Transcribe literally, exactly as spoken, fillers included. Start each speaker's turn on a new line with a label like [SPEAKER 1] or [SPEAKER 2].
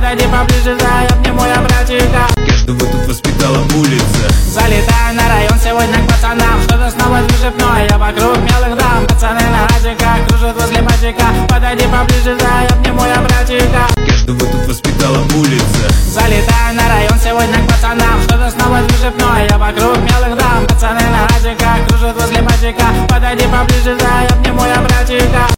[SPEAKER 1] подойди поближе, да, я обниму я братика.
[SPEAKER 2] Каждого тут воспитала улица.
[SPEAKER 1] Залетаю на район сегодня к пацанам, что-то снова движет мной, я вокруг мелых дам. Пацаны на радиках кружат возле матика, подойди поближе, да, я обниму я братика.
[SPEAKER 2] Каждого тут воспитала улица.
[SPEAKER 1] Залетаю на район сегодня к пацанам, что-то снова движет мной, я вокруг мелых дам. Пацаны на радиках кружат возле матика, подойди поближе, да, я обниму я братика.